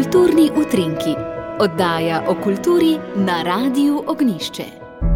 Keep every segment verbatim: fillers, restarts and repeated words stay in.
Kulturni utrinki, oddaja o kulturi na Radiu Ognjišče.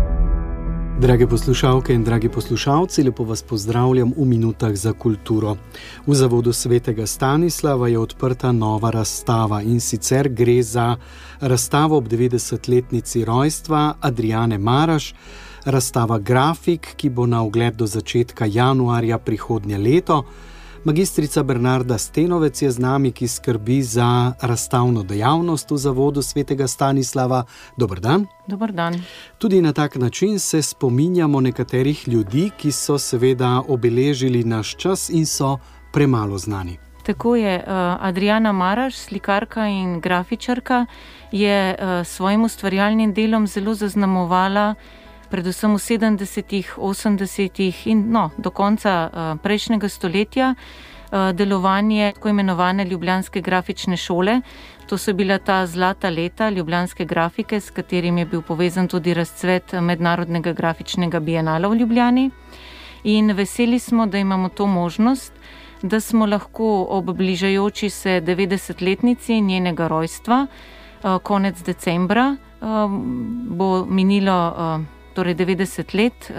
Drage poslušalke in dragi poslušalci, lepo vas pozdravljam v minutah za kulturo. V Zavodu svetega Stanislava je odprta nova razstava in sicer gre za razstavo ob devetdesetletnici rojstva Adriane Maraš, razstava Grafik, ki bo na ogled do začetka januarja prihodnje leto. Magistrica Bernarda Stenovec je z nami, ki skrbi za razstavno dejavnost v Zavodu svetega Stanislava. Dober dan. Dober dan. Tudi na tak način se spominjamo nekaterih ljudi, ki so seveda obeležili naš čas in so premalo znani. Tako je. Adriana Maraš, slikarka in grafičarka, je svojim ustvarjalnim delom zelo zaznamovala predvsem v sedemdesetih, osemdesetih in no, do konca uh, prejšnjega stoletja uh, delovanje tako imenovane Ljubljanske grafične šole. To so bila ta zlata leta ljubljanske grafike, s katerim je bil povezan tudi razcvet mednarodnega grafičnega bienala v Ljubljani. In veseli smo, da imamo to možnost, da smo lahko ob bližajoči se devetdesetletnici njenega rojstva, uh, konec decembra, uh, bo minilo uh, torej devetdeset let,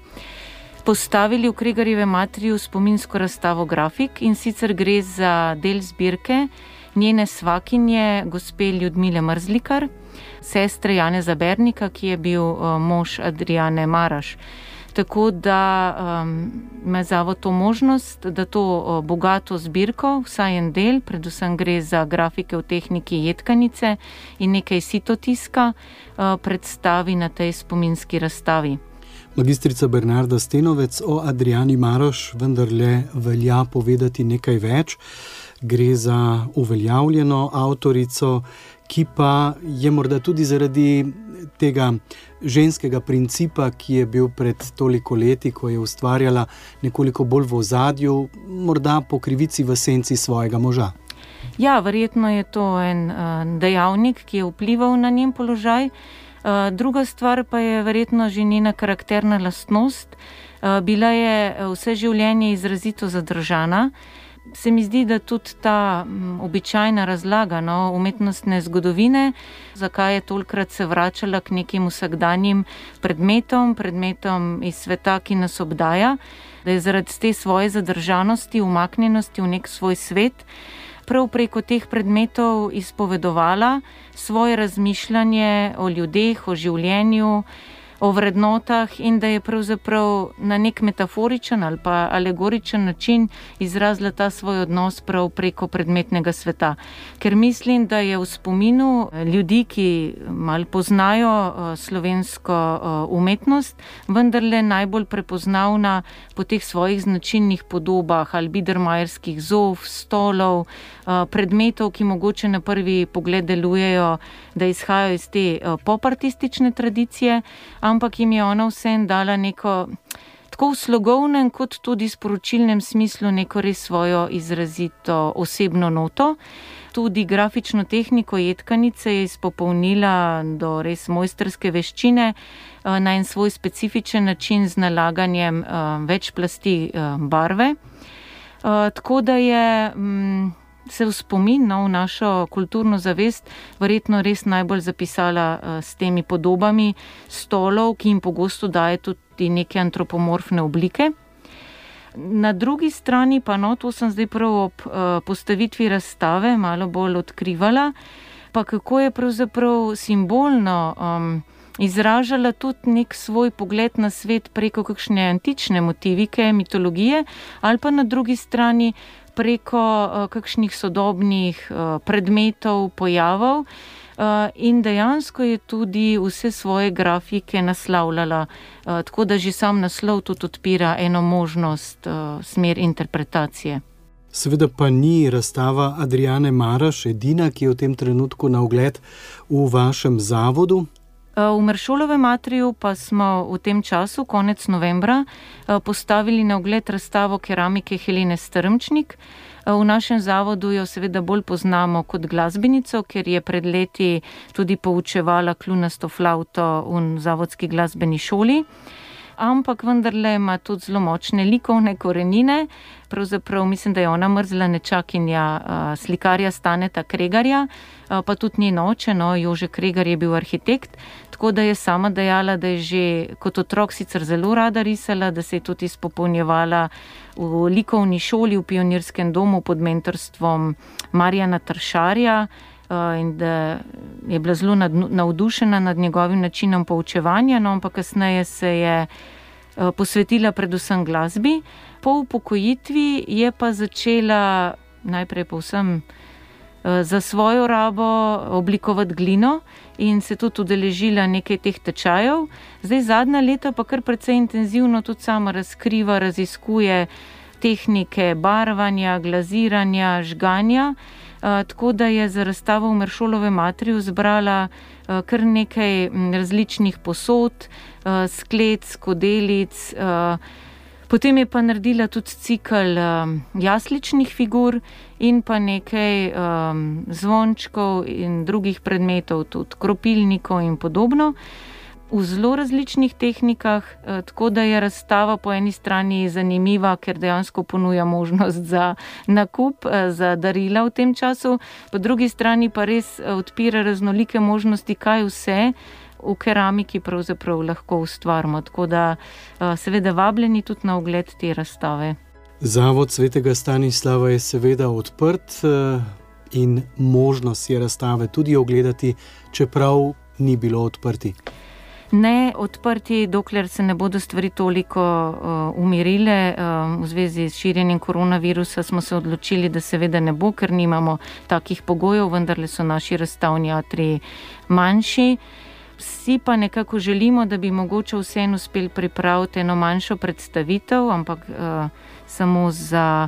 postavili v Kregarjevem atriju spominsko razstavo Grafik, in sicer gre za del zbirke njene svakinje, gospe Ljudmile Mrzlikar, sestre Janeza Bernika, ki je bil mož Adriane Maraš. Tako da um, ima zavod to možnost, da to bogato zbirko, vsaj en del, predvsem gre za grafike v tehniki jedkanice in nekaj sitotiska, uh, predstavi na tej spominski razstavi. Magistrica Bernarda Stenovec, o Adriani Maraš vendarle velja povedati nekaj več. Gre za uveljavljeno avtorico, ki pa je morda tudi zaradi tega ženskega principa, ki je bil pred toliko leti, ko je ustvarjala, nekoliko bolj v ozadju, morda po krivici v senci svojega moža. Ja, verjetno je to en uh, dejavnik, ki je vplival na njen položaj. Uh, druga stvar pa je verjetno že njena karakterna lastnost. Uh, bila je vse življenje izrazito zadržana. Se mi zdi, da tudi ta m, običajna razlaga no, umetnostne zgodovine, zakaj je tolikrat se vračala k nekim vsakdanjim predmetom, predmetom iz sveta, ki nas obdaja, da je zaradi te svoje zadržanosti, umaknjenosti v nek svoj svet, prav preko teh predmetov izpovedovala svoje razmišljanje o ljudeh, o življenju, o vrednotah, in da je pravzaprav na nek metaforičen ali pa alegoričen način izrazila ta svoj odnos prav preko predmetnega sveta. Ker mislim, da je v spominu ljudi, ki malo poznajo slovensko umetnost, vendarle najbolj prepoznavna po teh svojih značilnih podobah ali biedermajerskih zof, stolov, predmetov, ki mogoče na prvi pogled delujejo, da izhajajo iz te popartistične tradicije, ampak jim je ona vsem dala neko, tako v slogovnem kot tudi sporočilnem smislu, neko res svojo izrazito osebno noto. Tudi grafično tehniko jedkanice je izpopolnila do res mojstrske veščine na en svoj specifičen način z nalaganjem več plasti barve. Tako da je se v spomin no, v našo kulturno zavest verjetno res najbolj zapisala uh, s temi podobami stolov, ki jim pogosto daje tudi neke antropomorfne oblike. Na drugi strani pa, no, to sem zdaj prav ob uh, postavitvi razstave malo bolj odkrivala, pa kako je pravzaprav simbolno um, izražala tudi nek svoj pogled na svet preko kakšne antične motivike, mitologije, ali pa na drugi strani preko uh, kakšnih sodobnih uh, predmetov, pojavov, uh, in dejansko je tudi vse svoje grafike naslavljala, uh, tako da že sam naslov tudi odpira eno možnost, uh, smer interpretacije. Seveda pa ni razstava Adriane Maraš edina, ki je v tem trenutku na ogled v vašem zavodu. V Meršolovem atriju pa smo v tem času, konec novembra, postavili na ogled razstavo keramike Helene Strmčnik. V našem zavodu jo seveda bolj poznamo kot glasbenico, ker je pred leti tudi poučevala kljunasto flavto v zavodski glasbeni šoli. ampak vendarle ima tudi zelo močne likovne korenine. Pravzaprav mislim, da je ona mrzla nečakinja slikarja Staneta Kregarja, pa tudi njen oče, no, Jože Kregar je bil arhitekt, tako da je sama dejala, da je že kot otrok sicer zelo rada risala, da se je tudi izpopolnjevala v likovni šoli v Pionirskem domu pod mentorstvom Marjana Tršarja, in da je bila zelo navdušena nad njegovim načinom poučevanja, no, ampak kasneje se je posvetila predvsem glasbi. Po upokojitvi je pa začela najprej povsem za svojo rabo oblikovati glino in se tudi udeležila nekaj teh tečajev. Zdaj zadnja leta pa kar precej intenzivno tudi sama razkriva, raziskuje tehnike barvanja, glaziranja, žganja, tako da je za razstavo v Meršolove Matriju zbrala kar nekaj različnih posod, sklec, skodelic, potem je pa naredila tudi cikel jasličnih figur in pa nekaj zvončkov in drugih predmetov, tudi kropilnikov in podobno, v zelo različnih tehnikah, tako da je razstava po eni strani zanimiva, ker dejansko ponuja možnost za nakup, za darila v tem času, po drugi strani pa res odpira raznolike možnosti, kaj vse v keramiki pravzaprav lahko ustvarimo, tako da seveda vabljeni tudi na ogled te razstave. Zavod Svetega Stanislava je seveda odprt in možnost je razstave tudi ogledati, čeprav ni bilo odprti. Ne odprti, dokler se ne bodo stvari toliko uh, umirile. Uh, v zvezi s širjenjem koronavirusa smo se odločili, da seveda ne bo, ker nimamo takih pogojev, vendarle so naši razstavni atriji manjši. Vsi pa nekako želimo, da bi mogoče vseeno uspeli pripraviti eno manjšo predstavitev, ampak uh, samo za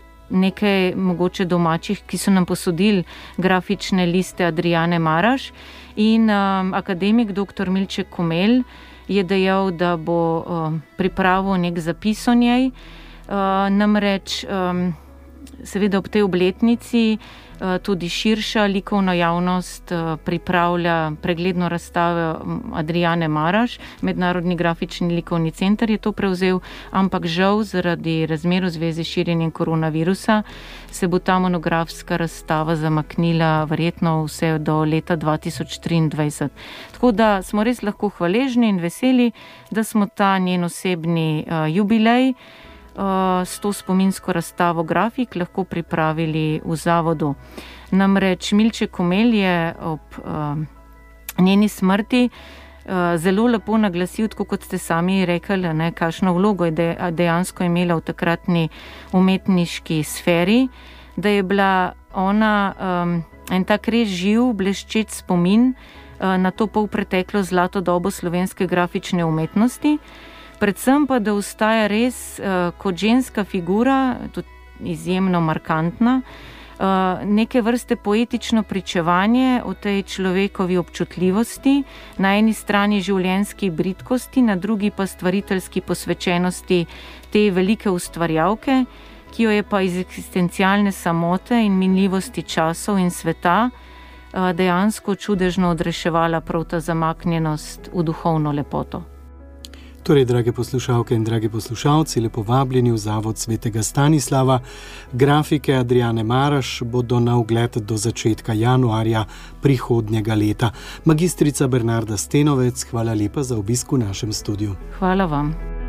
nekaj mogoče domačih, ki so nam posodili grafične liste Adriane Maraš. In um, akademik doktor Milček Komelj je dejal, da bo um, pripravil nek zapis o njej. Uh, namreč um, seveda ob tej obletnici uh, tudi širša likovna javnost uh, pripravlja pregledno razstavo Adriane Maraš. Mednarodni grafični likovni center je to prevzel, ampak žal zaradi razmer v zvezi s širjenjem koronavirusa se bo ta monografska razstava zamaknila verjetno vse do leta dva tisoč triindvajset. Tako da smo res lahko hvaležni in veseli, da smo ta njen osebni uh, jubilej uh, s to spominsko razstavo grafik lahko pripravili v zavodu. Namreč Milček Komelj je ob uh, njeni smrti uh, zelo lepo naglasil, tako kot ste sami rekli, ne, kakšno vlogo je dejansko imela v takratni umetniški sferi, da je bila ona um, en tak res živ, bleščeč spomin uh, na to polpreteklo zlato dobo slovenske grafične umetnosti, predvsem pa, da ostaja res uh, kot ženska figura, tudi izjemno markantna, uh, neke vrste poetično pričevanje o tej človekovi občutljivosti, na eni strani življenjski bridkosti, na drugi pa stvariteljski posvečenosti te velike ustvarjalke, ki jo je pa iz eksistencialne samote in minljivosti časov in sveta dejansko čudežno odreševala prav ta zamaknjenost v duhovno lepoto. Torej, drage poslušalke in dragi poslušalci, lepo vabljeni v Zavod Svetega Stanislava. Grafike Adriane Maraš bodo na ogled do začetka januarja prihodnjega leta. Magistrica Bernarda Stenovec, hvala lepa za obisk v našem studiu. Hvala vam.